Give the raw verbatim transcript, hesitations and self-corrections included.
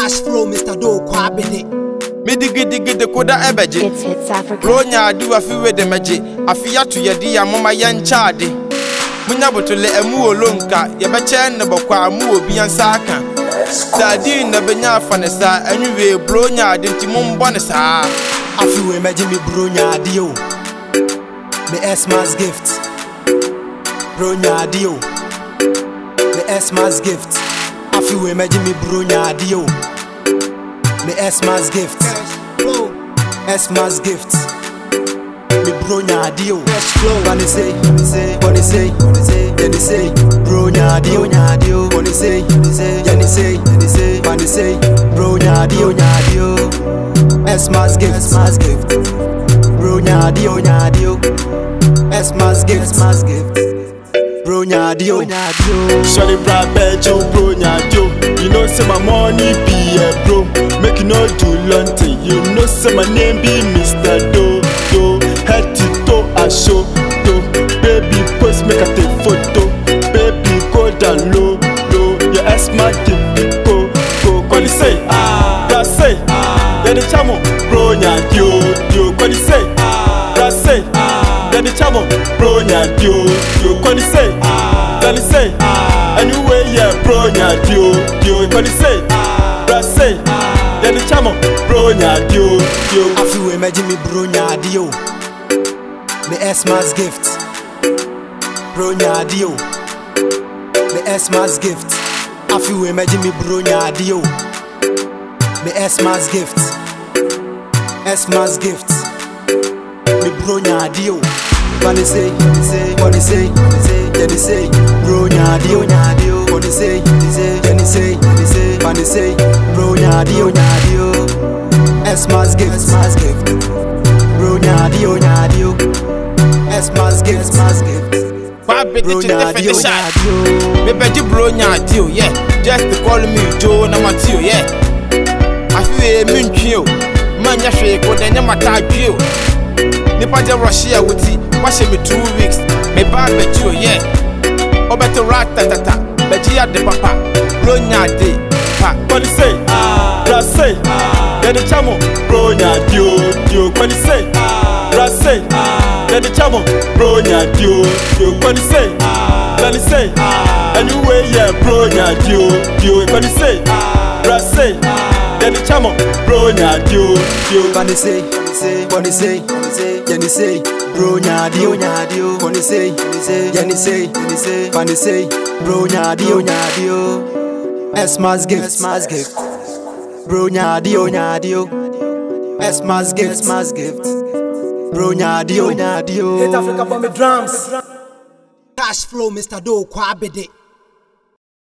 Cash flow, Mister Do Kwabede. Me digi digi de koda ebeje. It's Hits Africa. Ronya adu afi we de meje. Afi ya to yedi ya mama yancha ade. Munya botole emu olonka. Ye beche ne bokwa amu obi ansa aka. Sadi na benya afanesa anwe bronya ade nti mombo ne saa. Afi we meje mi bronya ade o. Me Xmas gift. Bronya ade o. Me Xmas gift. Afi we meje mi bronya ade o. Me Xmas gift. Xmas gift. Me bronya ade o. When they say, when they say, when they say, when they say, bronya ade o, ade o. When they say, when they say, when they say, when they say, bronya ade o, ade o. Xmas gift, Xmas gift. Bronya ade o, ade o. Xmas gift, Xmas gift. Bronya ade o, ade o. Sorry, bra, bejo, bronya ade o. You know say my money be a bro. Make you no do lunty. You know say my name be Mister Do Do. Head to toe I show do. Baby post make a take photo. Baby go down low low. Your ass my give go go. What you say? Ah, that say. Ah, yeah the chamo bronya dio dio. What you say? Ah, that say. Ah, yeah the chamo bronya dio dio. What you say? Ah, that you say. Ah, anyway yeah bronya dio dio. What you say? Ah, that say. Ah, yeah the chamo bronya dio dio. Afi we meje mi bronya ade o. Me Xmas gift. Bronya ade o. Me Xmas gift. Afi we meje mi bronya ade o. Me Xmas gift. Xmas gift. Me bronya ade o. When they say, when they say, when they say, when they say, bronya ade o, ade o. When they say, when they say, when they say, when they say, bronya ade o, ade o. Xmas gift, Xmas gift. Bronya ade o, ade o. Xmas gift, Xmas gift. Kwabede to definition. Me beji bronya ade o, yeah. Just to call me Joe na Matthew, yeah. Afi we mentwi o. Manya hwe ko de nya mata dwe o. Nipa je Russia wuti. Wash me two weeks. Me ba beji o, yeah. Obeto ratatata. Beji ya de papa. Bronya ade. Pa. What you say? Ah, that say. Ah, yeah the chamo bronya dio dio. What you say? Ah, that say. Ah, yeah the chamo bronya dio dio. What you say? Ah, that you say. Ah, anyway yeah bronya dio dio. What you say? Ah, that say. Ah, yeah the chamo bronya dio dio. When they say, when they say, when they say, bronya ade o, ade o. When they say, when they say, when they say, bronya ade o, ade o. Xmas gift, Xmas gift. Bronya ade o, ade o. Xmas gift, Xmas gift. Bronya ade o, ade o. Hits Africa bomb drums. Cash flow, Mister Do Kwabede.